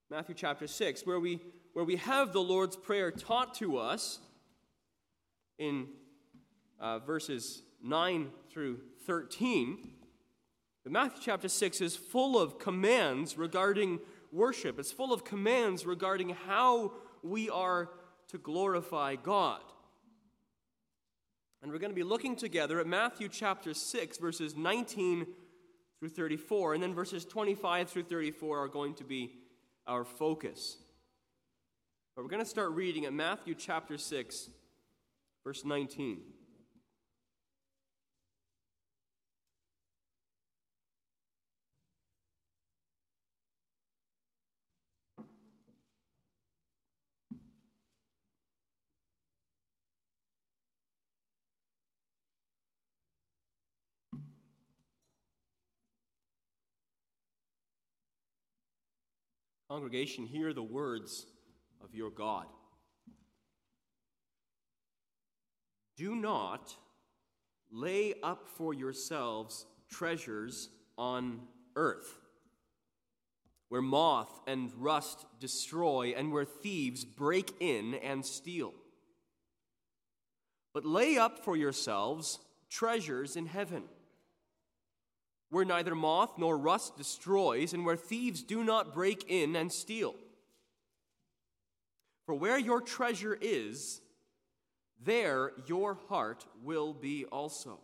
Matthew chapter 6, where we have the Lord's Prayer taught to us in verses 9 through 13. But Matthew chapter 6 is full of commands regarding worship. It's full of commands regarding how we are to glorify God. And we're going to be looking together at Matthew chapter 6, verses 19 through 34, and then verses 25 through 34 are going to be our focus. But we're going to start reading at Matthew chapter 6, verse 19. Congregation, hear the words of your God. Do not lay up for yourselves treasures on earth, where moth and rust destroy and where thieves break in and steal. But lay up for yourselves treasures in heaven, where neither moth nor rust destroys, and where thieves do not break in and steal. For where your treasure is, there your heart will be also.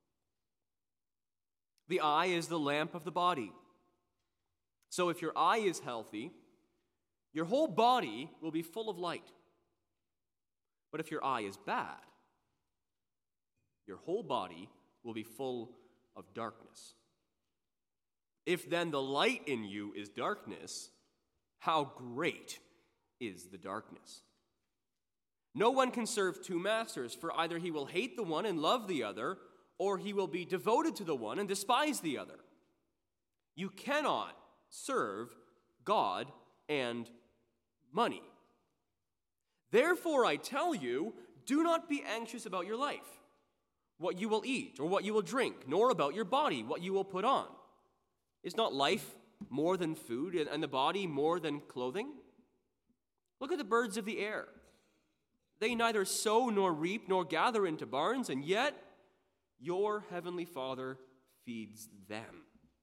The eye is the lamp of the body. So if your eye is healthy, your whole body will be full of light. But if your eye is bad, your whole body will be full of darkness. If then the light in you is darkness, how great is the darkness? No one can serve two masters, for either he will hate the one and love the other, or he will be devoted to the one and despise the other. You cannot serve God and money. Therefore, I tell you, do not be anxious about your life, what you will eat or what you will drink, nor about your body, what you will put on. Is not life more than food, and the body more than clothing? Look at the birds of the air. They neither sow nor reap nor gather into barns, and yet your heavenly Father feeds them.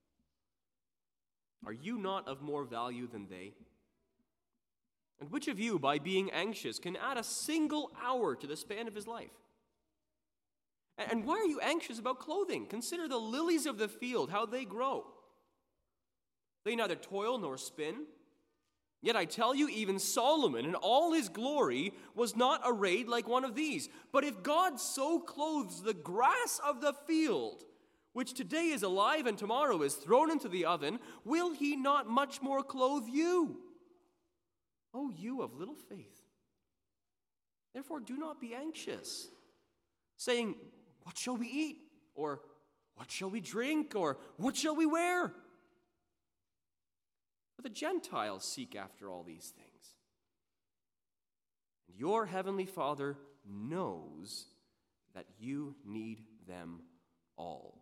Are you not of more value than they? And which of you, by being anxious, can add a single hour to the span of his life? And why are you anxious about clothing? Consider the lilies of the field, how they grow. They neither toil nor spin. Yet I tell you, even Solomon in all his glory was not arrayed like one of these. But if God so clothes the grass of the field, which today is alive and tomorrow is thrown into the oven, will he not much more clothe you? O you of little faith. Therefore do not be anxious, saying, what shall we eat? Or what shall we drink? Or what shall we wear? For the Gentiles seek after all these things. And your heavenly Father knows that you need them all.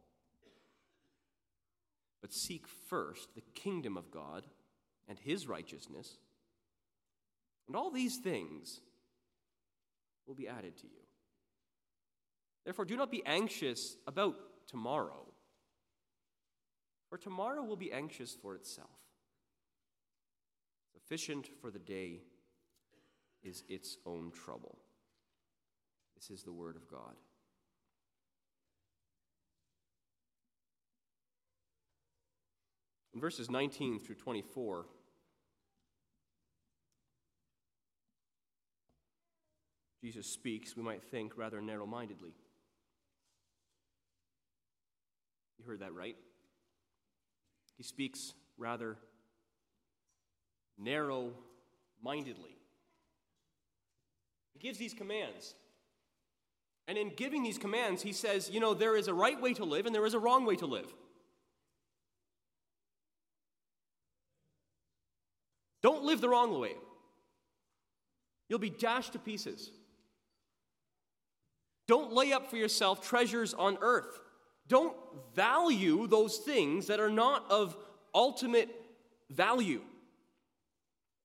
But seek first the kingdom of God and his righteousness, and all these things will be added to you. Therefore, do not be anxious about tomorrow, for tomorrow will be anxious for itself. Sufficient for the day is its own trouble. This is the word of God. In verses 19 through 24, Jesus speaks, we might think, rather narrow-mindedly. You heard that right? He speaks rather narrow-mindedly. He gives these commands. And in giving these commands, he says, there is a right way to live and there is a wrong way to live. Don't live the wrong way. You'll be dashed to pieces. Don't lay up for yourself treasures on earth. Don't value those things that are not of ultimate value.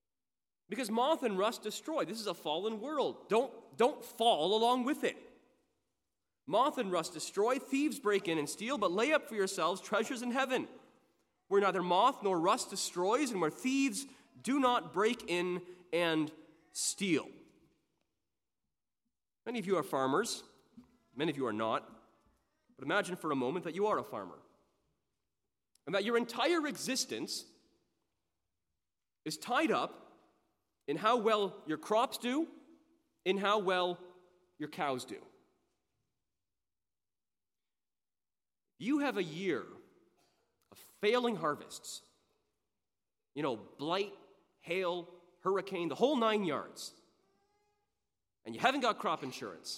Because moth and rust destroy. This is a fallen world. Don't fall along with it. Moth and rust destroy, thieves break in and steal, but lay up for yourselves treasures in heaven, where neither moth nor rust destroys, and where thieves do not break in and steal. Many of you are farmers. Many of you are not. But imagine for a moment that you are a farmer, and that your entire existence is tied up in how well your crops do, in how well your cows do. You have a year of failing harvests. Blight, hail, hurricane, the whole 9 yards. And you haven't got crop insurance.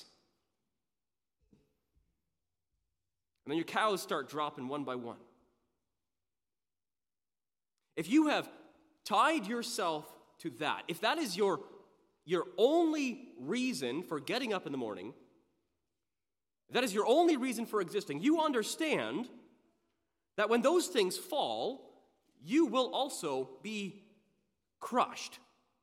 And then your cows start dropping one by one. If you have tied yourself to that, if that is your only reason for getting up in the morning, if that is your only reason for existing, you understand that when those things fall, you will also be crushed.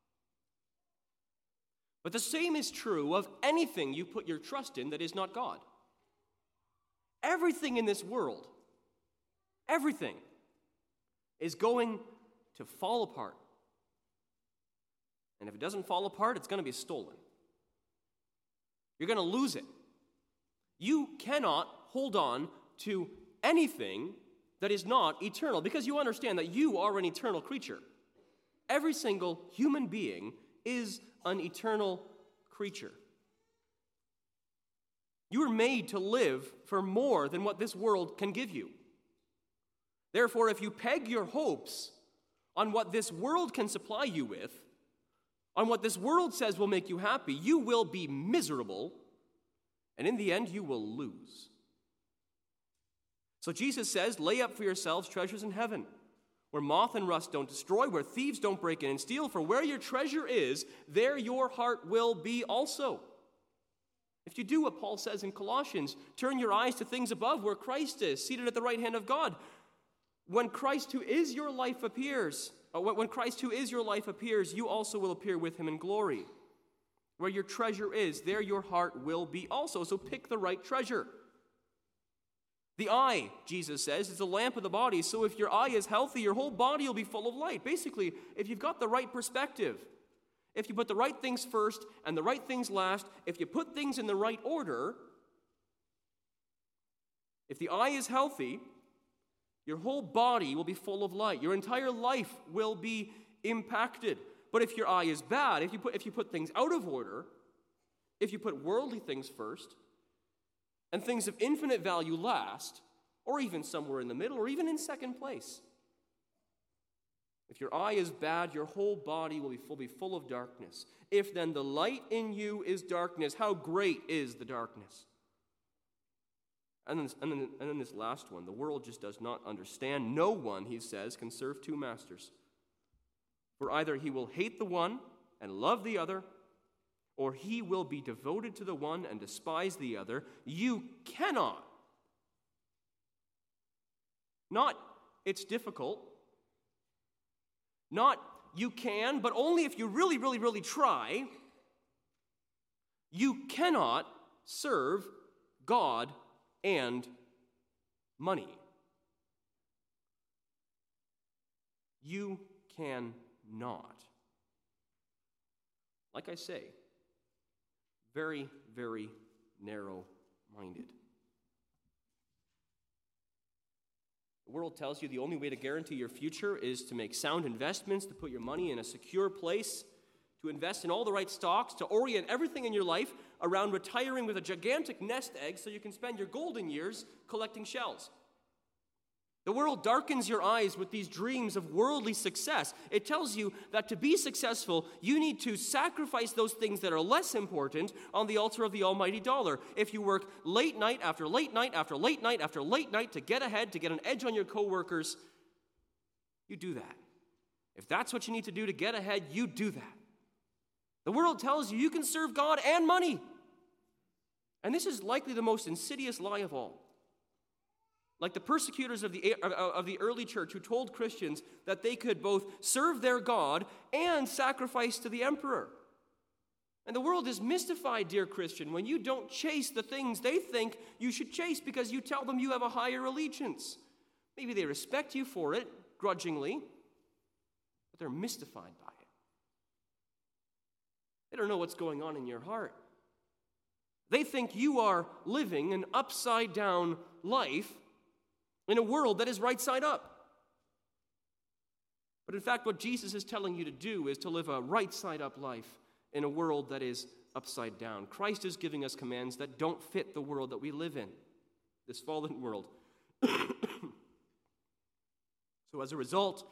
But the same is true of anything you put your trust in that is not God. Everything in this world, everything is going to fall apart. And if it doesn't fall apart, it's going to be stolen. You're going to lose it. You cannot hold on to anything that is not eternal, because you understand that you are an eternal creature. Every single human being is an eternal creature. You were made to live for more than what this world can give you. Therefore, if you peg your hopes on what this world can supply you with, on what this world says will make you happy, you will be miserable, and in the end, you will lose. So Jesus says, lay up for yourselves treasures in heaven, where moth and rust don't destroy, where thieves don't break in and steal, for where your treasure is, there your heart will be also. If you do what Paul says in Colossians, turn your eyes to things above, where Christ is, seated at the right hand of God. When Christ, who is your life, appears, you also will appear with him in glory. Where your treasure is, there your heart will be also. So pick the right treasure. The eye, Jesus says, is the lamp of the body. So if your eye is healthy, your whole body will be full of light. Basically, if you've got the right perspective, if you put the right things first and the right things last, if you put things in the right order, if the eye is healthy, your whole body will be full of light. Your entire life will be impacted. But if your eye is bad, if you put things out of order, if you put worldly things first, and things of infinite value last, or even somewhere in the middle, or even in second place, if your eye is bad, your whole body will be full of darkness. If then the light in you is darkness, how great is the darkness? And then this last one, the world just does not understand. No one, he says, can serve two masters. For either he will hate the one and love the other, or he will be devoted to the one and despise the other. You cannot. Not, it's difficult. Not, you can, but only if you really, really, really try. You cannot serve God and money. You cannot. Like I say, very, very narrow-minded. The world tells you the only way to guarantee your future is to make sound investments, to put your money in a secure place, to invest in all the right stocks, to orient everything in your life around retiring with a gigantic nest egg so you can spend your golden years collecting shells. The world darkens your eyes with these dreams of worldly success. It tells you that to be successful, you need to sacrifice those things that are less important on the altar of the almighty dollar. If you work late night after late night after late night after late night to get ahead, to get an edge on your coworkers, you do that. If that's what you need to do to get ahead, you do that. The world tells you you can serve God and money. And this is likely the most insidious lie of all. Like the persecutors of the early church who told Christians that they could both serve their God and sacrifice to the emperor. And the world is mystified, dear Christian, when you don't chase the things they think you should chase because you tell them you have a higher allegiance. Maybe they respect you for it, grudgingly, but they're mystified by it. They don't know what's going on in your heart. They think you are living an upside-down life in a world that is right side up. But in fact, what Jesus is telling you to do is to live a right side up life in a world that is upside down. Christ is giving us commands that don't fit the world that we live in, this fallen world. So as a result,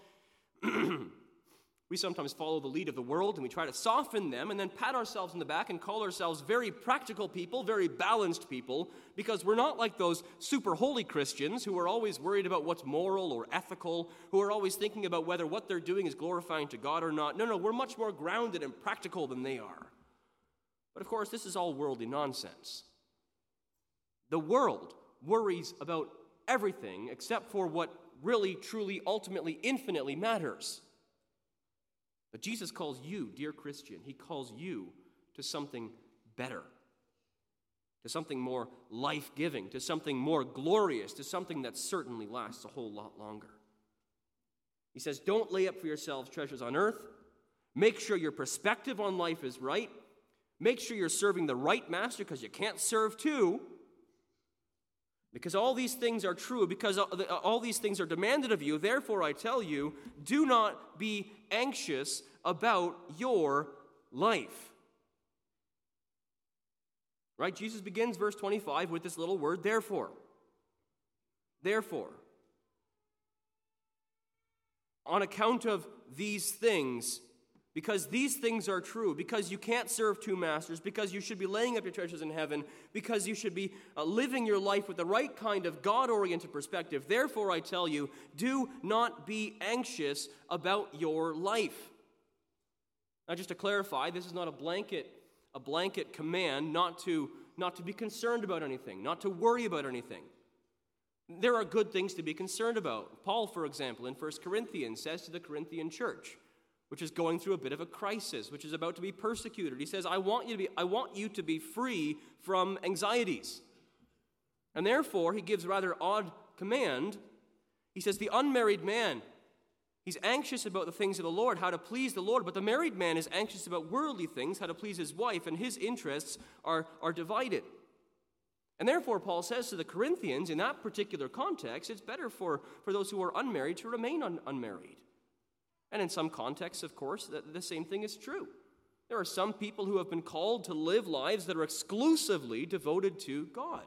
we sometimes follow the lead of the world and we try to soften them and then pat ourselves on the back and call ourselves very practical people, very balanced people, because we're not like those super holy Christians who are always worried about what's moral or ethical, who are always thinking about whether what they're doing is glorifying to God or not. No, we're much more grounded and practical than they are. But of course, this is all worldly nonsense. The world worries about everything except for what really, truly, ultimately, infinitely matters. But Jesus calls you, dear Christian, he calls you to something better, to something more life-giving, to something more glorious, to something that certainly lasts a whole lot longer. He says, don't lay up for yourselves treasures on earth. Make sure your perspective on life is right. Make sure you're serving the right master, because you can't serve two. Because all these things are true, because all these things are demanded of you. Therefore, I tell you, do not be anxious about your life. Right? Jesus begins verse 25 with this little word, therefore. Therefore. On account of these things, because these things are true, because you can't serve two masters, because you should be laying up your treasures in heaven, because you should be living your life with the right kind of God-oriented perspective. Therefore, I tell you, do not be anxious about your life. Now, just to clarify, this is not a blanket command not to be concerned about anything, not to worry about anything. There are good things to be concerned about. Paul, for example, in 1 Corinthians says to the Corinthian church, which is going through a bit of a crisis, which is about to be persecuted. He says, I want you to be free from anxieties. And therefore, he gives a rather odd command. He says, the unmarried man, he's anxious about the things of the Lord, how to please the Lord, but the married man is anxious about worldly things, how to please his wife, and his interests are divided. And therefore, Paul says to the Corinthians, in that particular context, it's better for those who are unmarried to remain unmarried. And in some contexts, of course, the same thing is true. There are some people who have been called to live lives that are exclusively devoted to God,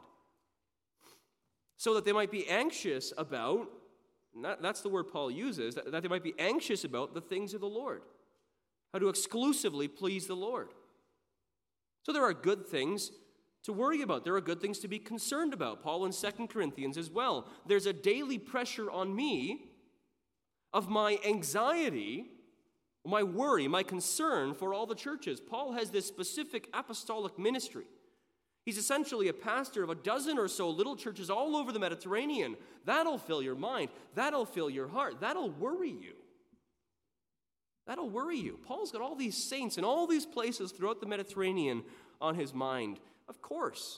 so that they might be anxious about, and that's the word Paul uses, that they might be anxious about the things of the Lord, how to exclusively please the Lord. So there are good things to worry about. There are good things to be concerned about. Paul in 2 Corinthians as well. There's a daily pressure on me of my anxiety, my worry, my concern for all the churches. Paul has this specific apostolic ministry. He's essentially a pastor of a dozen or so little churches all over the Mediterranean. That'll fill your mind. That'll fill your heart. That'll worry you. That'll worry you. Paul's got all these saints in all these places throughout the Mediterranean on his mind. Of course,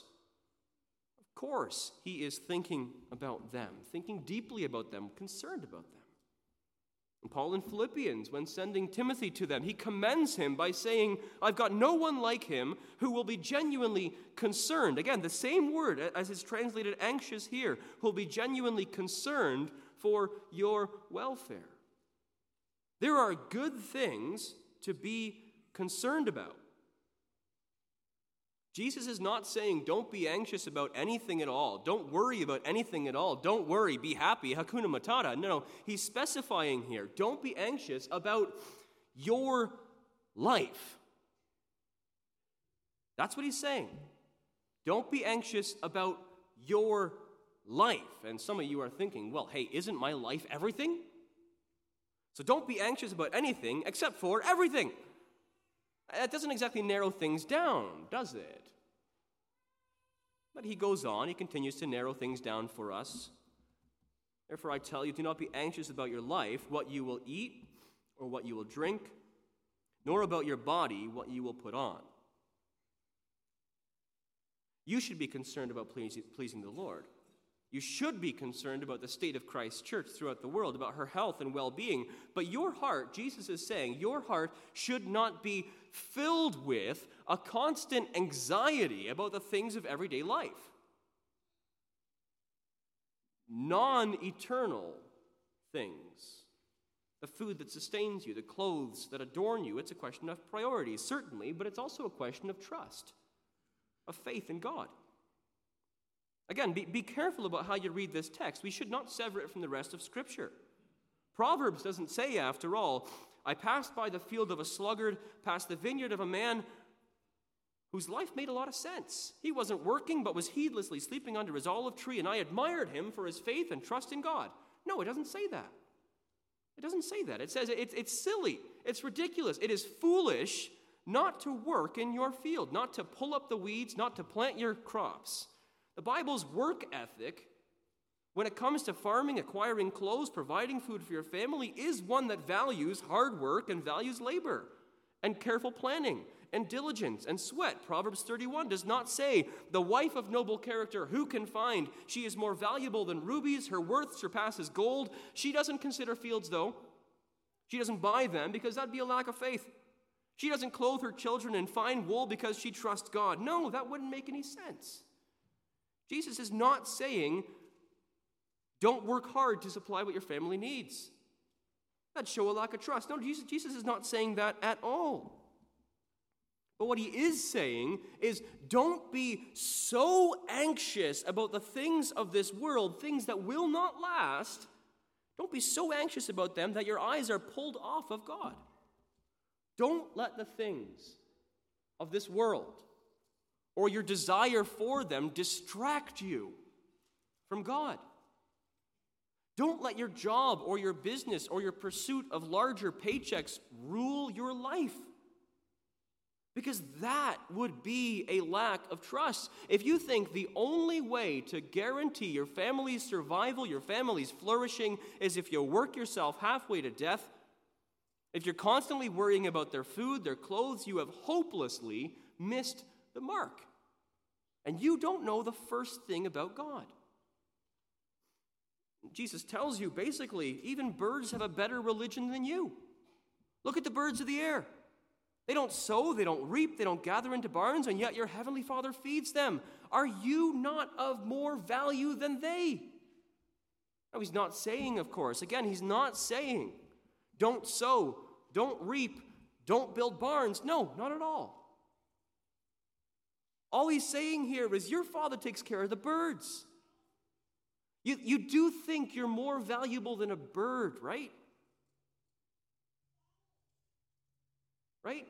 he is thinking about them, thinking deeply about them, concerned about them. And Paul in Philippians, when sending Timothy to them, he commends him by saying, I've got no one like him who will be genuinely concerned. Again, the same word as is translated anxious here, who will be genuinely concerned for your welfare. There are good things to be concerned about. Jesus is not saying don't be anxious about anything at all. Don't worry about anything at all. Don't worry, be happy, Hakuna Matata. No, he's specifying here, don't be anxious about your life. That's what he's saying. Don't be anxious about your life. And some of you are thinking, well, hey, isn't my life everything? So don't be anxious about anything except for everything. That doesn't exactly narrow things down, does it? But he goes on, he continues to narrow things down for us. Therefore I tell you, do not be anxious about your life, what you will eat or what you will drink, nor about your body, what you will put on. You should be concerned about pleasing the Lord. You should be concerned about the state of Christ's church throughout the world, about her health and well-being. But your heart, Jesus is saying, your heart should not be filled with a constant anxiety about the things of everyday life. Non-eternal things. The food that sustains you, the clothes that adorn you. It's a question of priorities, certainly, but it's also a question of trust, of faith in God. Again, be careful about how you read this text. We should not sever it from the rest of Scripture. Proverbs doesn't say, after all, I passed by the field of a sluggard, past the vineyard of a man whose life made a lot of sense. He wasn't working, but was heedlessly sleeping under his olive tree, and I admired him for his faith and trust in God. No, it doesn't say that. It doesn't say that. It says it's silly. It's ridiculous. It is foolish not to work in your field, not to pull up the weeds, not to plant your crops. The Bible's work ethic, when it comes to farming, acquiring clothes, providing food for your family, is one that values hard work and values labor and careful planning and diligence and sweat. Proverbs 31 does not say, the wife of noble character, who can find? She is more valuable than rubies. Her worth surpasses gold. She doesn't consider fields, though. She doesn't buy them because that'd be a lack of faith. She doesn't clothe her children in fine wool because she trusts God. No, that wouldn't make any sense. Jesus is not saying, don't work hard to supply what your family needs. That'd show a lack of trust. No, Jesus is not saying that at all. But what he is saying is, don't be so anxious about the things of this world, things that will not last. Don't be so anxious about them that your eyes are pulled off of God. Don't let the things of this world or your desire for them distract you from God. Don't let your job or your business or your pursuit of larger paychecks rule your life, because that would be a lack of trust. If you think the only way to guarantee your family's survival, your family's flourishing, is if you work yourself halfway to death, if you're constantly worrying about their food, their clothes, you have hopelessly missed the mark. And you don't know the first thing about God. Jesus tells you, basically, even birds have a better religion than you. Look at the birds of the air. They don't sow, they don't reap, they don't gather into barns, and yet your heavenly Father feeds them. Are you not of more value than they? Now, he's not saying, of course, again, he's not saying, don't sow, don't reap, don't build barns. No, not at all. All he's saying here is your Father takes care of the birds. You do think you're more valuable than a bird, right? Right?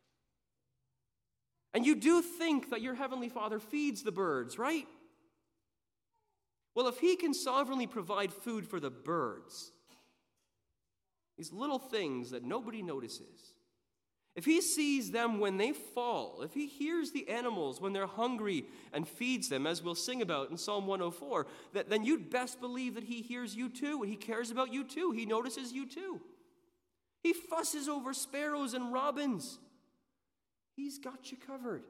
And you do think that your Heavenly Father feeds the birds, right? Well, if he can sovereignly provide food for the birds, these little things that nobody notices, if he sees them when they fall, if he hears the animals when they're hungry and feeds them, as we'll sing about in Psalm 104, then you'd best believe that he hears you too, and he cares about you too. He notices you too. He fusses over sparrows and robins. He's got you covered.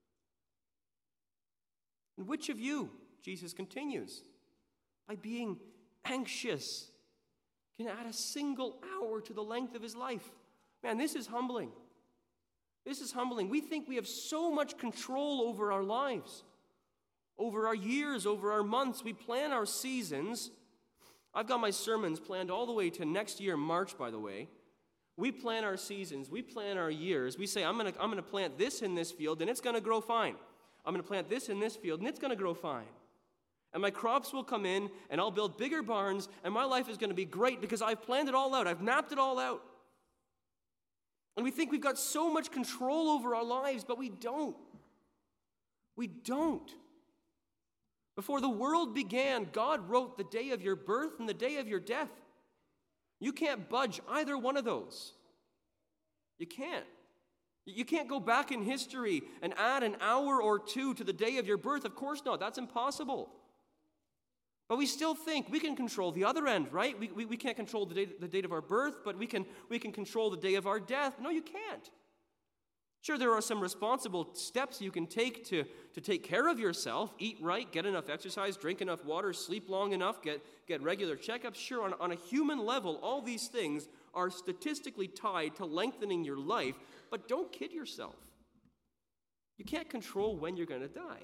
And which of you, Jesus continues, by being anxious, can add a single hour to the length of his life? Man, this is humbling. This is humbling. We think we have so much control over our lives, over our years, over our months. We plan our seasons. I've got my sermons planned all the way to next year, March, by the way. We plan our seasons. We plan our years. We say, I'm going to plant this in this field, and it's going to grow fine. I'm going to plant this in this field, and it's going to grow fine. And my crops will come in, and I'll build bigger barns, and my life is going to be great because I've planned it all out. I've mapped it all out. And we think we've got so much control over our lives, but we don't. We don't. Before the world began, God wrote the day of your birth and the day of your death. You can't budge either one of those. You can't. You can't go back in history and add an hour or two to the day of your birth. Of course not. That's impossible. But we still think we can control the other end, right? We can't control the date of our birth, but we can control the day of our death. No, you can't. Sure, there are some responsible steps you can take to take care of yourself. Eat right, get enough exercise, drink enough water, sleep long enough, get regular checkups. Sure, on a human level, all these things are statistically tied to lengthening your life, but don't kid yourself. You can't control when you're going to die.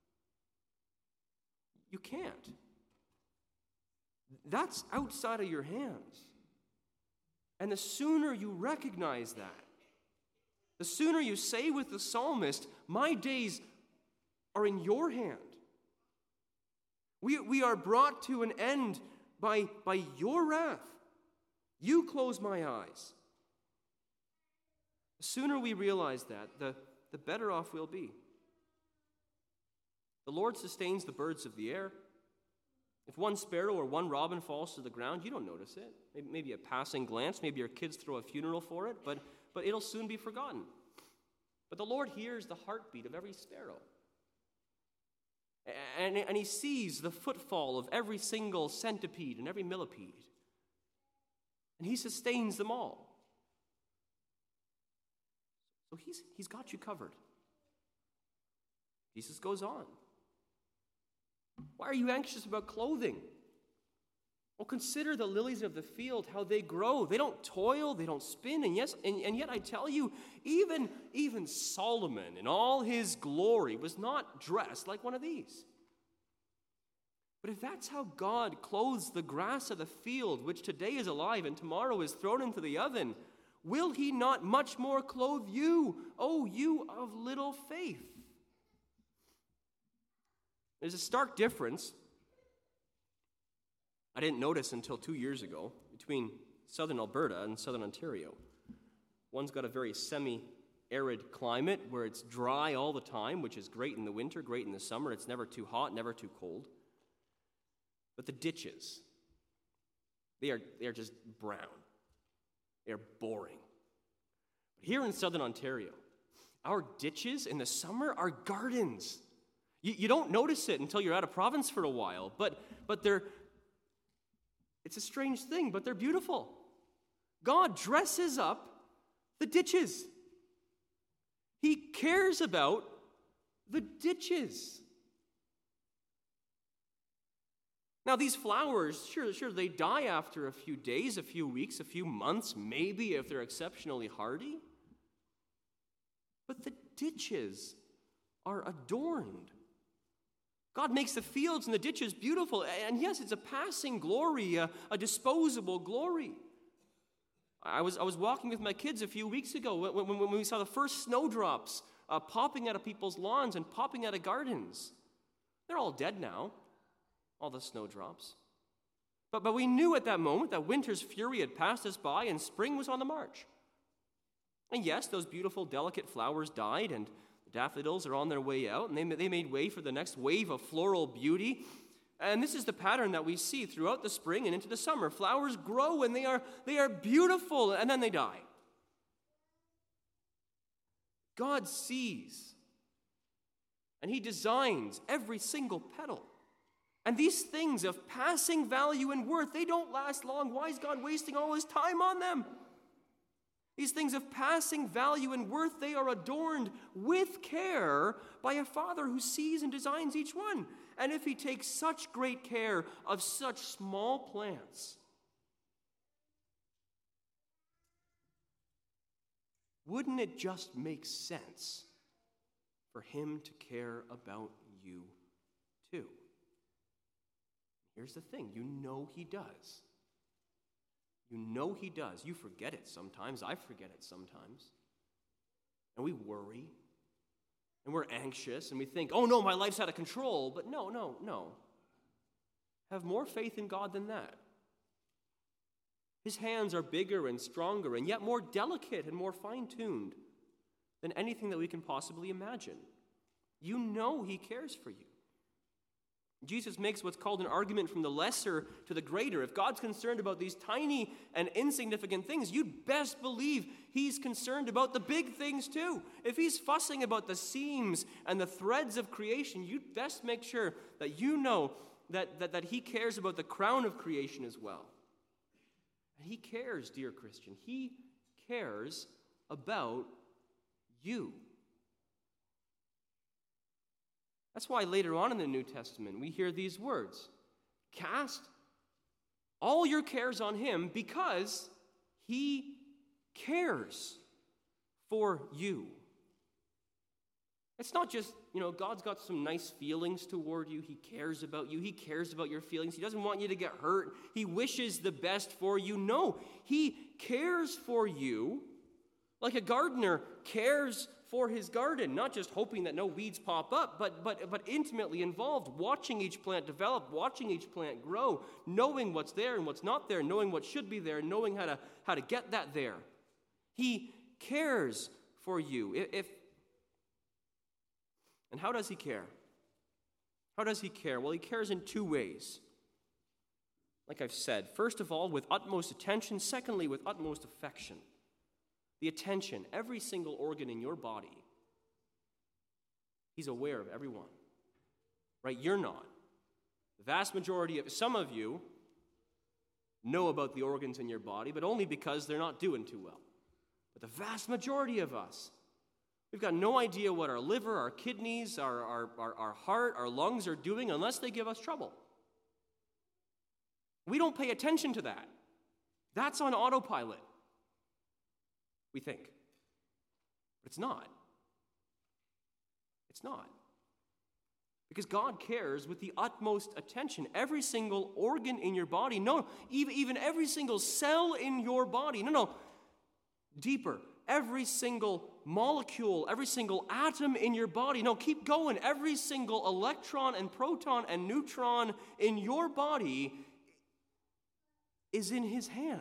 You can't. That's outside of your hands. And the sooner you recognize that, the sooner you say with the psalmist, my days are in your hand. We are brought to an end by your wrath. You close my eyes. The sooner we realize that, the better off we'll be. The Lord sustains the birds of the air. If one sparrow or one robin falls to the ground, you don't notice it. Maybe a passing glance, maybe your kids throw a funeral for it, but it'll soon be forgotten. But the Lord hears the heartbeat of every sparrow. And he sees the footfall of every single centipede and every millipede. And he sustains them all. So he's got you covered. Jesus goes on. Why are you anxious about clothing? Well, consider the lilies of the field, how they grow. They don't toil, they don't spin, and yet I tell you, even Solomon in all his glory was not dressed like one of these. But if that's how God clothes the grass of the field, which today is alive and tomorrow is thrown into the oven, will he not much more clothe you, O you of little faith? There's a stark difference I didn't notice until 2 years ago between southern Alberta and southern Ontario. One's got a very semi-arid climate where it's dry all the time, which is great in the winter, great in the summer. It's never too hot, never too cold. But the ditches, they are just brown. They're boring. But here in southern Ontario, our ditches in the summer are gardens. You don't notice it until you're out of province for a while, but it's a strange thing, but they're beautiful. God dresses up the ditches. He cares about the ditches. Now, these flowers, sure, they die after a few days, a few weeks, a few months, maybe if they're exceptionally hardy. But the ditches are adorned. God makes the fields and the ditches beautiful. And yes, it's a passing glory, a disposable glory. I was walking with my kids a few weeks ago when we saw the first snowdrops popping out of people's lawns and popping out of gardens. They're all dead now, all the snowdrops. But we knew at that moment that winter's fury had passed us by and spring was on the march. And yes, those beautiful, delicate flowers died, and the daffodils are on their way out, and they made way for the next wave of floral beauty. And this is the pattern that we see throughout the spring and into the summer. Flowers grow, and they are beautiful, and then they die. God sees, and he designs every single petal. And these things of passing value and worth, they don't last long. Why is God wasting all his time on them? These things of passing value and worth, they are adorned with care by a Father who sees and designs each one. And if he takes such great care of such small plants, wouldn't it just make sense for him to care about you too? Here's the thing, you know he does. You know he does. You forget it sometimes. I forget it sometimes. And we worry. And we're anxious. And we think, oh no, my life's out of control. But no. Have more faith in God than that. His hands are bigger and stronger and yet more delicate and more fine-tuned than anything that we can possibly imagine. You know he cares for you. Jesus makes what's called an argument from the lesser to the greater. If God's concerned about these tiny and insignificant things, you'd best believe he's concerned about the big things too. If he's fussing about the seams and the threads of creation, you'd best make sure that you know that he cares about the crown of creation as well. And he cares, dear Christian, he cares about you. That's why later on in the New Testament we hear these words, cast all your cares on him because he cares for you. It's not just, God's got some nice feelings toward you. He cares about you. He cares about your feelings. He doesn't want you to get hurt. He wishes the best for you. No, he cares for you like a gardener cares for his garden, not just hoping that no weeds pop up, but intimately involved, watching each plant develop, watching each plant grow, knowing what's there and what's not there, knowing what should be there, knowing how to get that there. He cares for you. And how does he care? How does he care? Well, he cares in two ways. Like I've said, first of all, with utmost attention. Secondly, with utmost affection. The attention, every single organ in your body, he's aware of every one. Right? You're not. The vast majority of, some of you know about the organs in your body, but only because they're not doing too well. But the vast majority of us, we've got no idea what our liver, our kidneys, our heart, our lungs are doing unless they give us trouble. We don't pay attention to that. That's on autopilot, we think. But it's not. It's not. Because God cares with the utmost attention. Every single organ in your body, no, even every single cell in your body, deeper. Every single molecule, every single atom in your body. No, keep going. Every single electron and proton and neutron in your body is in his hand.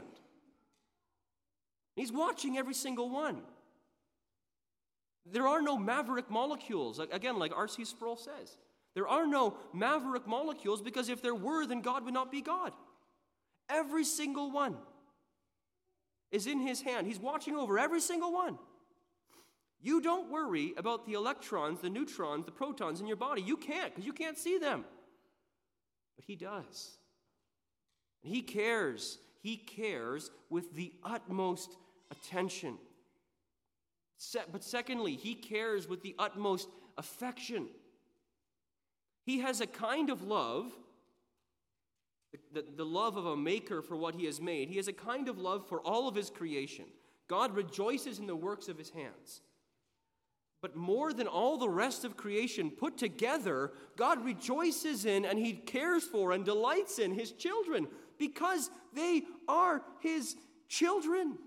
He's watching every single one. There are no maverick molecules. Again, like R.C. Sproul says, there are no maverick molecules because if there were, then God would not be God. Every single one is in his hand. He's watching over every single one. You don't worry about the electrons, the neutrons, the protons in your body. You can't, because you can't see them. But he does. And he cares. He cares with the utmost attention. But secondly, he cares with the utmost affection. He has a kind of love, the love of a maker for what he has made. He has a kind of love for all of his creation. God rejoices in the works of his hands. But more than all the rest of creation put together, God rejoices in and he cares for and delights in his children because they are his children.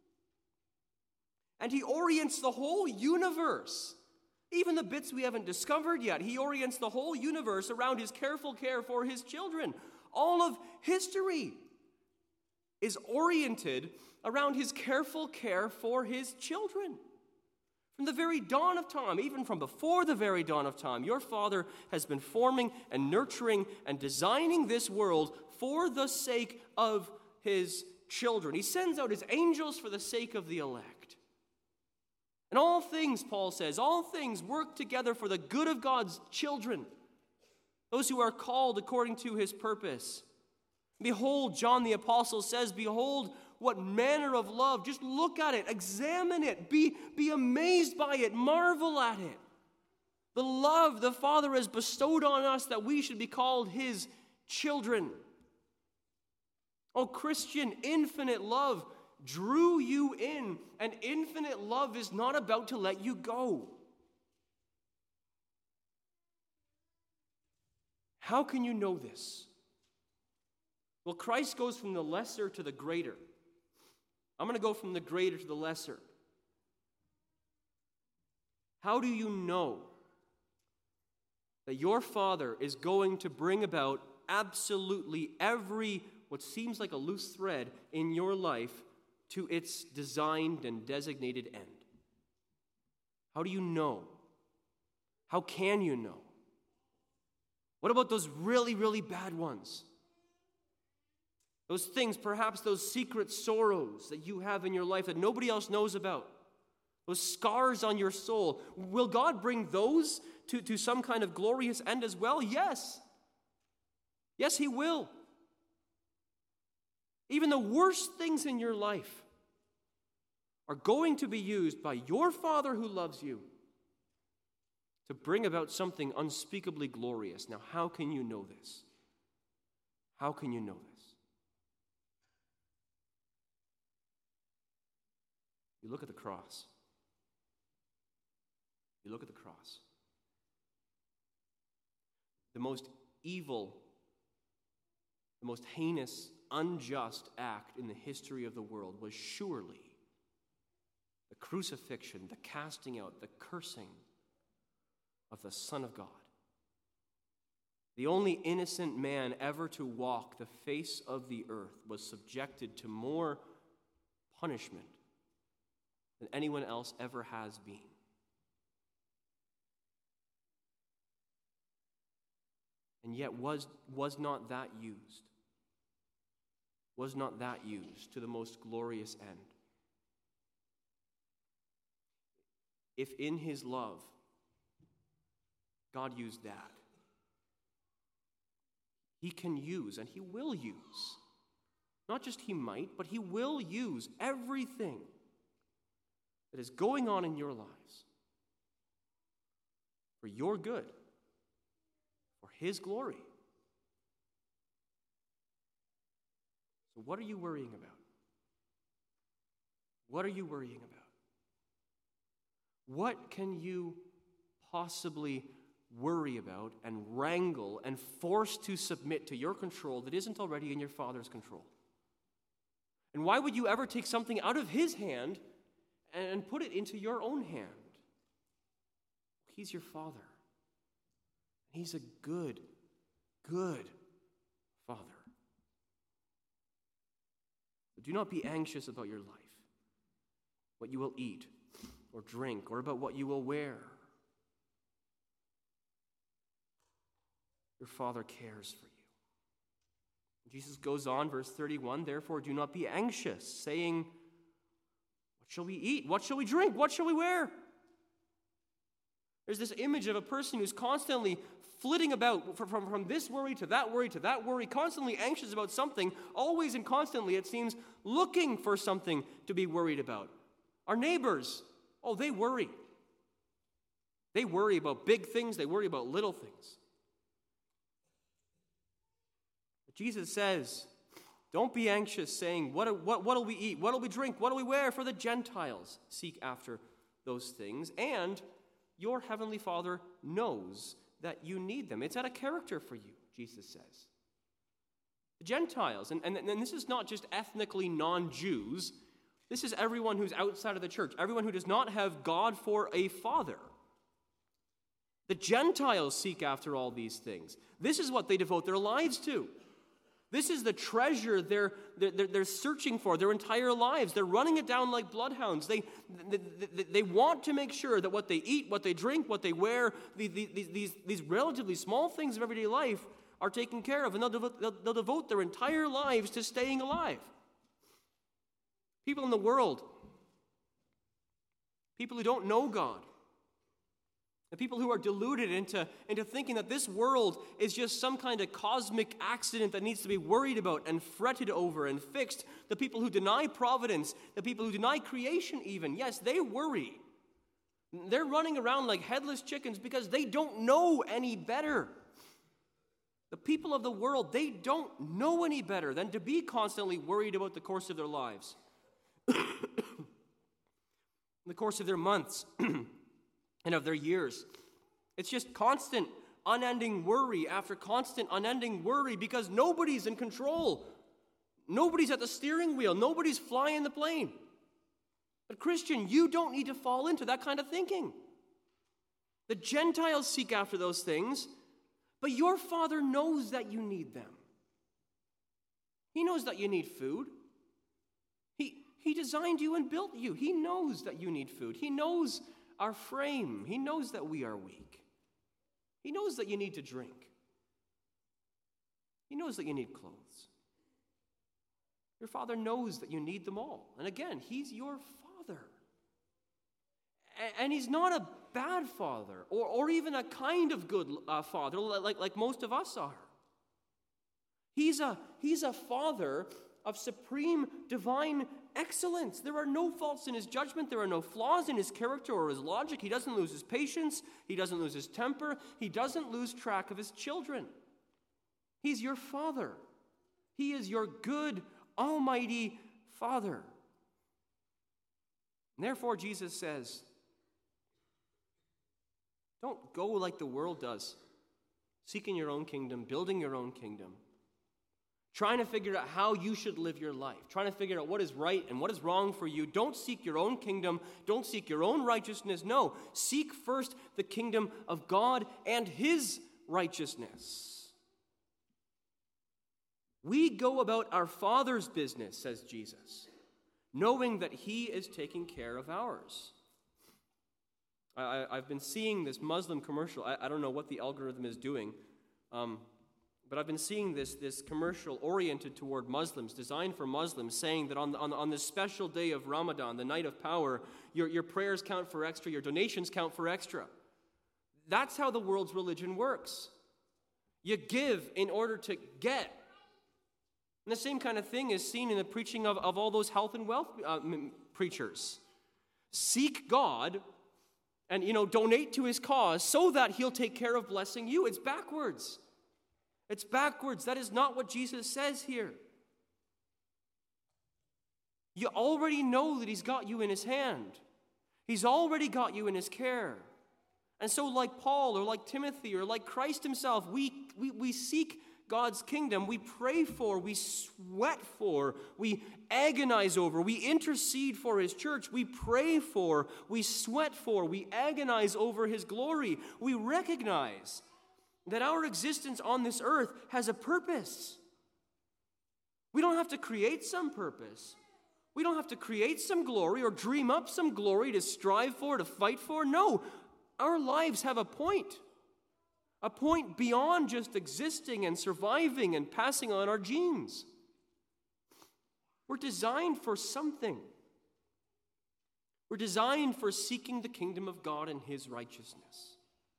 And he orients the whole universe, even the bits we haven't discovered yet. He orients the whole universe around his careful care for his children. All of history is oriented around his careful care for his children. From the very dawn of time, even from before the very dawn of time, your Father has been forming and nurturing and designing this world for the sake of his children. He sends out his angels for the sake of the elect. And all things, Paul says, all things work together for the good of God's children, those who are called according to his purpose. Behold, John the Apostle says, behold, what manner of love. Just look at it, examine it, be amazed by it, marvel at it. The love the Father has bestowed on us that we should be called his children. Oh, Christian, infinite love drew you in, and infinite love is not about to let you go. How can you know this? Well, Christ goes from the lesser to the greater. I'm going to go from the greater to the lesser. How do you know that your Father is going to bring about absolutely every, what seems like a loose thread in your life, to its designed and designated end? How do you know? How can you know? What about those really, really bad ones? Those things, perhaps those secret sorrows that you have in your life that nobody else knows about. Those scars on your soul. Will God bring those to some kind of glorious end as well? Yes. Yes, he will. Even the worst things in your life are going to be used by your Father who loves you to bring about something unspeakably glorious. Now, how can you know this? How can you know this? You look at the cross. You look at the cross. The most evil, the most heinous, unjust act in the history of the world was surely the crucifixion, the casting out, the cursing of the Son of God. The only innocent man ever to walk the face of the earth was subjected to more punishment than anyone else ever has been. And yet was not that used? Was not that used to the most glorious end? If in his love, God used that, he can use, and he will use, not just he might, but he will use everything that is going on in your lives for your good, for his glory. So what are you worrying about? What are you worrying about? What can you possibly worry about and wrangle and force to submit to your control that isn't already in your Father's control? And why would you ever take something out of his hand and put it into your own hand? He's your Father. He's a good, good Father. But do not be anxious about your life, what you will eat or drink, or about what you will wear. Your Father cares for you. Jesus goes on, verse 31, therefore do not be anxious, saying, what shall we eat? What shall we drink? What shall we wear? There's this image of a person who's constantly flitting about from this worry to that worry to that worry, constantly anxious about something, always and constantly, it seems, looking for something to be worried about. Our neighbors, they worry. They worry about big things. They worry about little things. But Jesus says, don't be anxious, saying, what'll we eat? What'll we drink? What'll we wear? For the Gentiles seek after those things, and your heavenly Father knows that you need them. It's out of character for you, Jesus says. The Gentiles, and this is not just ethnically non-Jews. This is everyone who's outside of the church, everyone who does not have God for a father. The Gentiles seek after all these things. This is what they devote their lives to. This is the treasure they're searching for their entire lives. They're running it down like bloodhounds. They want to make sure that what they eat, what they drink, what they wear, these relatively small things of everyday life are taken care of, and they'll devote their entire lives to staying alive. People in the world, people who don't know God, the people who are deluded into thinking that this world is just some kind of cosmic accident that needs to be worried about and fretted over and fixed. The people who deny providence, the people who deny creation even, yes, they worry. They're running around like headless chickens because they don't know any better. The people of the world, they don't know any better than to be constantly worried about the course of their lives, the course of their months, and of their years. It's just constant, unending worry after constant, unending worry because nobody's in control. Nobody's at the steering wheel. Nobody's flying the plane. But Christian, you don't need to fall into that kind of thinking. The Gentiles seek after those things, but your Father knows that you need them. He knows that you need food. He designed you and built you. He knows that you need food. He knows our frame. He knows that we are weak. He knows that you need to drink. He knows that you need clothes. Your Father knows that you need them all. And again, He's your Father. And He's not a bad Father or even a kind of good Father like most of us are. He's a Father of supreme divine excellence. There are no faults in his judgment. There are no flaws in his character or his logic. He doesn't lose his patience. He doesn't lose his temper. He doesn't lose track of his children. He's your Father. He is your good, almighty Father. And therefore, Jesus says, don't go like the world does, seeking your own kingdom, building your own kingdom, trying to figure out how you should live your life, trying to figure out what is right and what is wrong for you. Don't seek your own kingdom. Don't seek your own righteousness. No, seek first the kingdom of God and his righteousness. We go about our Father's business, says Jesus, knowing that he is taking care of ours. I've been seeing this Muslim commercial. I don't know what the algorithm is doing, but I've been seeing this commercial oriented toward Muslims, designed for Muslims, saying that on this special day of Ramadan, the night of power, your prayers count for extra, your donations count for extra. That's how the world's religion works. You give in order to get. And the same kind of thing is seen in the preaching of all those health and wealth preachers. Seek God and, donate to his cause so that he'll take care of blessing you. It's backwards. It's backwards. That is not what Jesus says here. You already know that he's got you in his hand. He's already got you in his care. And so like Paul or like Timothy or like Christ himself, we seek God's kingdom. We pray for, we sweat for, we agonize over, we intercede for his church. We pray for, we sweat for, we agonize over his glory. We recognize that our existence on this earth has a purpose. We don't have to create some purpose. We don't have to create some glory or dream up some glory to strive for, to fight for. No, our lives have a point beyond just existing and surviving and passing on our genes. We're designed for something. We're designed for seeking the kingdom of God and his righteousness.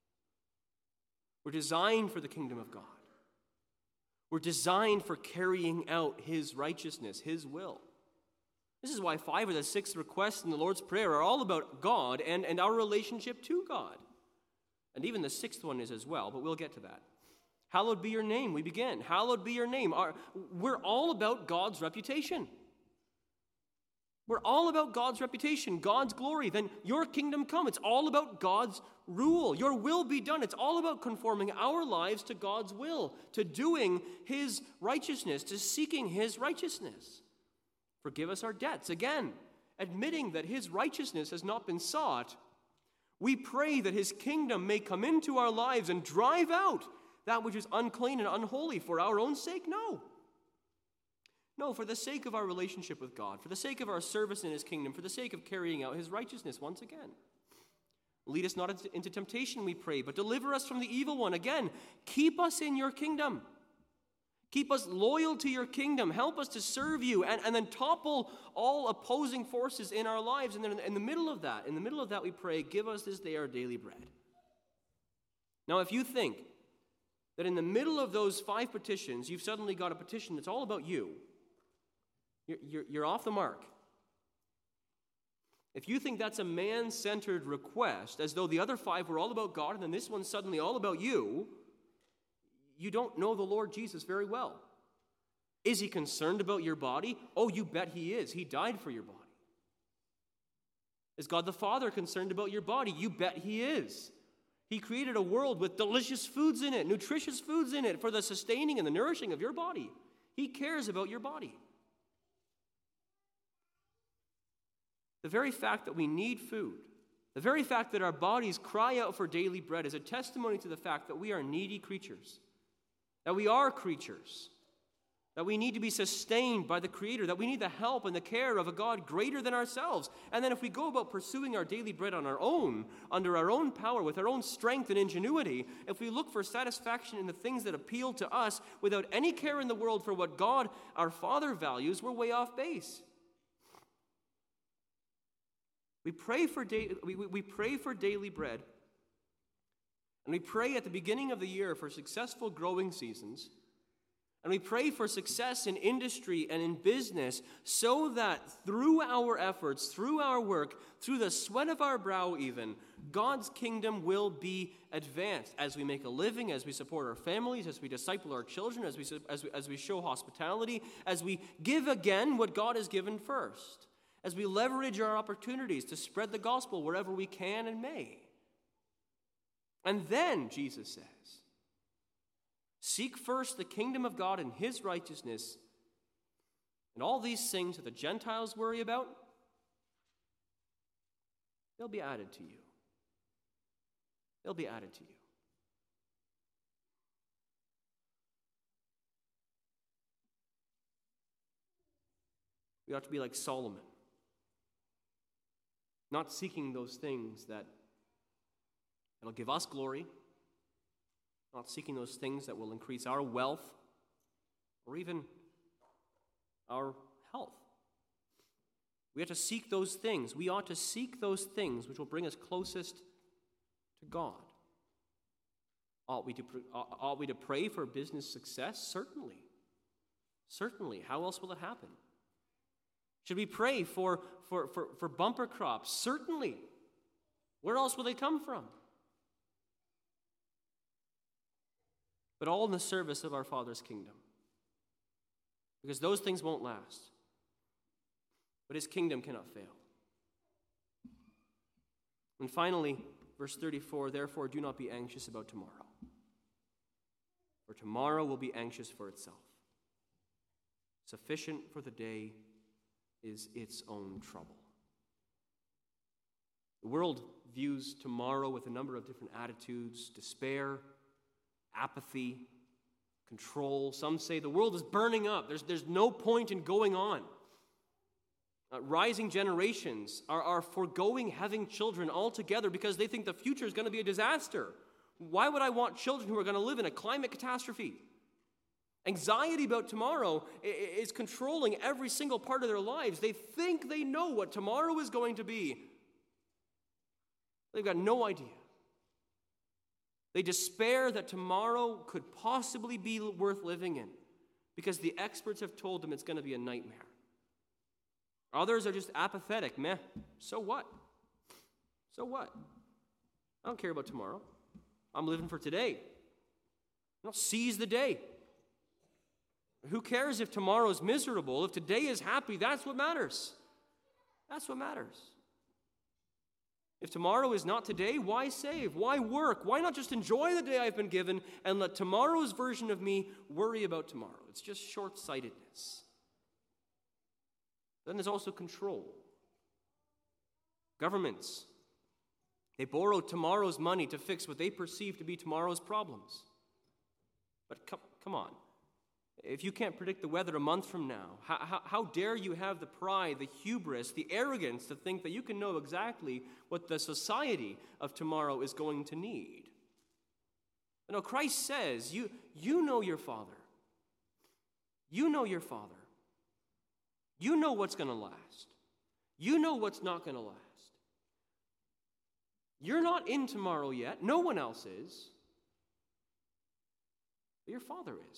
We're designed for the kingdom of God. We're designed for carrying out his righteousness, his will. This is why 5 of the 6 requests in the Lord's Prayer are all about God and our relationship to God. And even the 6th one is as well, but we'll get to that. Hallowed be your name, we begin. Hallowed be your name. We're all about God's reputation. We're all about God's reputation, God's glory. Then your kingdom come. It's all about God's rule. Your will be done. It's all about conforming our lives to God's will, to doing his righteousness, to seeking his righteousness. Forgive us our debts. Again, admitting that his righteousness has not been sought, we pray that his kingdom may come into our lives and drive out that which is unclean and unholy for our own sake. No, for the sake of our relationship with God, for the sake of our service in his kingdom, for the sake of carrying out his righteousness once again. Lead us not into temptation, we pray, but deliver us from the evil one. Again, keep us in your kingdom. Keep us loyal to your kingdom. Help us to serve you and then topple all opposing forces in our lives. And then in the middle of that, we pray, give us this day our daily bread. Now, if you think that in the middle of those 5 petitions, you've suddenly got a petition that's all about you, you're off the mark. If you think that's a man-centered request, as though the other 5 were all about God and then this one's suddenly all about you, you don't know the Lord Jesus very well. Is he concerned about your body? Oh, you bet he is. He died for your body. Is God the Father concerned about your body? You bet he is. He created a world with delicious foods in it, nutritious foods in it for the sustaining and the nourishing of your body. He cares about your body. The very fact that we need food, the very fact that our bodies cry out for daily bread is a testimony to the fact that we are needy creatures. That we are creatures, that we need to be sustained by the Creator, that we need the help and the care of a God greater than ourselves. And then if we go about pursuing our daily bread on our own, under our own power, with our own strength and ingenuity, if we look for satisfaction in the things that appeal to us without any care in the world for what God, our Father, values, we're way off base. We pray for daily bread. And we pray at the beginning of the year for successful growing seasons. And we pray for success in industry and in business so that through our efforts, through our work, through the sweat of our brow even, God's kingdom will be advanced as we make a living, as we support our families, as we disciple our children, as we show hospitality, as we give again what God has given first, as we leverage our opportunities to spread the gospel wherever we can and may. And then, Jesus says, seek first the kingdom of God and his righteousness, and all these things that the Gentiles worry about, they'll be added to you. They'll be added to you. We ought to be like Solomon, not seeking those things that'll give us glory, not seeking those things that will increase our wealth or even our health. We have to seek those things. We ought to seek those things which will bring us closest to God. Ought we to pray for business success? Certainly. Certainly. How else will it happen? Should we pray for bumper crops? Certainly. Where else will they come from? But all in the service of our Father's kingdom. Because those things won't last. But his kingdom cannot fail. And finally, verse 34, therefore do not be anxious about tomorrow. For tomorrow will be anxious for itself. Sufficient for the day is its own trouble. The world views tomorrow with a number of different attitudes: despair, apathy, control. Some say the world is burning up. There's no point in going on. Rising generations are foregoing having children altogether because they think the future is going to be a disaster. Why would I want children who are going to live in a climate catastrophe? Anxiety about tomorrow is controlling every single part of their lives. They think they know what tomorrow is going to be. They've got no idea. They despair that tomorrow could possibly be worth living in because the experts have told them it's going to be a nightmare. Others are just apathetic. Meh, so what? So what? I don't care about tomorrow. I'm living for today. I'll seize the day. Who cares if tomorrow is miserable? If today is happy, that's what matters. That's what matters. If tomorrow is not today, why save? Why work? Why not just enjoy the day I've been given and let tomorrow's version of me worry about tomorrow? It's just short-sightedness. Then there's also control. Governments, they borrow tomorrow's money to fix what they perceive to be tomorrow's problems. But come on. If you can't predict the weather a month from now, how dare you have the pride, the hubris, the arrogance to think that you can know exactly what the society of tomorrow is going to need? You know, Christ says, you know your Father. You know your Father. You know what's going to last. You know what's not going to last. You're not in tomorrow yet. No one else is. But your Father is.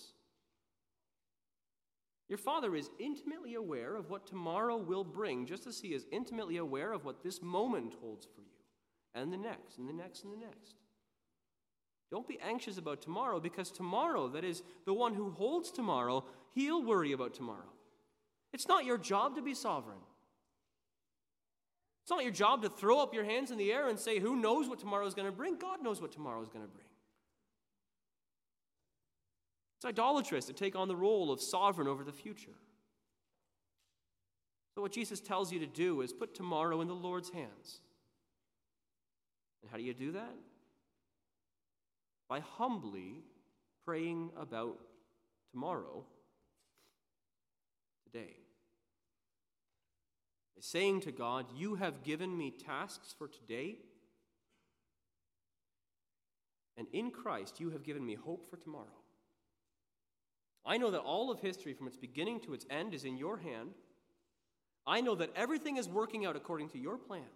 Your Father is intimately aware of what tomorrow will bring, just as he is intimately aware of what this moment holds for you, and the next, and the next, and the next. Don't be anxious about tomorrow, because tomorrow, that is, the one who holds tomorrow, he'll worry about tomorrow. It's not your job to be sovereign. It's not your job to throw up your hands in the air and say, who knows what tomorrow is going to bring? God knows what tomorrow is going to bring. It's idolatrous to take on the role of sovereign over the future. So what Jesus tells you to do is put tomorrow in the Lord's hands. And how do you do that? By humbly praying about tomorrow today. By saying to God, you have given me tasks for today, and in Christ you have given me hope for tomorrow. I know that all of history from its beginning to its end is in your hand. I know that everything is working out according to your plans.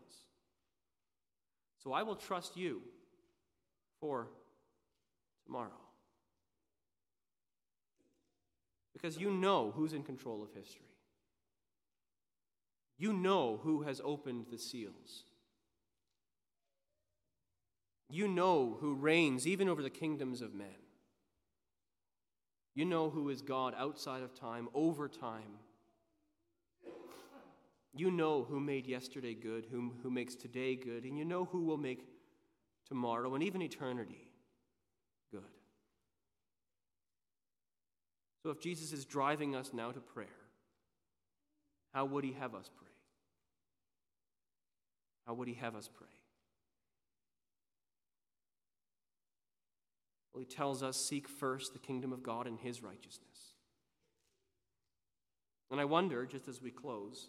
So I will trust you for tomorrow. Because you know who's in control of history. You know who has opened the seals. You know who reigns even over the kingdoms of men. You know who is God outside of time, over time. You know who made yesterday good, who makes today good, and you know who will make tomorrow and even eternity good. So if Jesus is driving us now to prayer, how would he have us pray? How would he have us pray? Well, he tells us, seek first the kingdom of God and his righteousness. And I wonder, just as we close,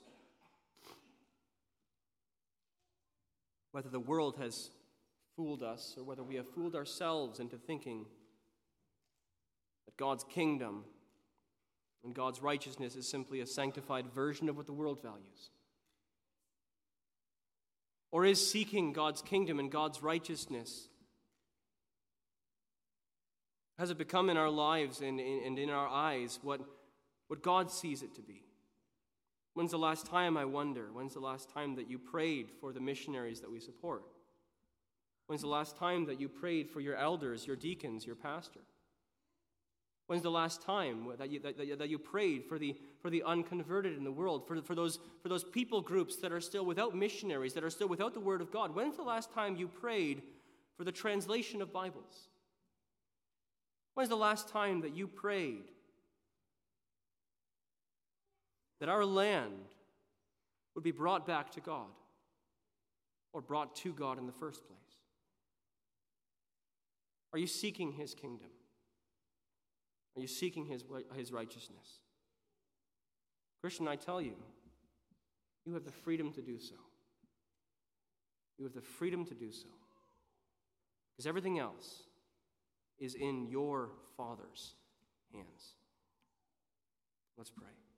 whether the world has fooled us or whether we have fooled ourselves into thinking that God's kingdom and God's righteousness is simply a sanctified version of what the world values. Or is seeking God's kingdom and God's righteousness, has it become in our lives and in our eyes what God sees it to be? When's the last time, I wonder, when's the last time that you prayed for the missionaries that we support? When's the last time that you prayed for your elders, your deacons, your pastor? When's the last time that you prayed for the unconverted in the world, for those people groups that are still without missionaries, that are still without the Word of God? When's the last time you prayed for the translation of Bibles? When's the last time that you prayed that our land would be brought back to God, or brought to God in the first place? Are you seeking his kingdom? Are you seeking his righteousness? Christian, I tell you, you have the freedom to do so. You have the freedom to do so. Because everything else is in your Father's hands. Let's pray.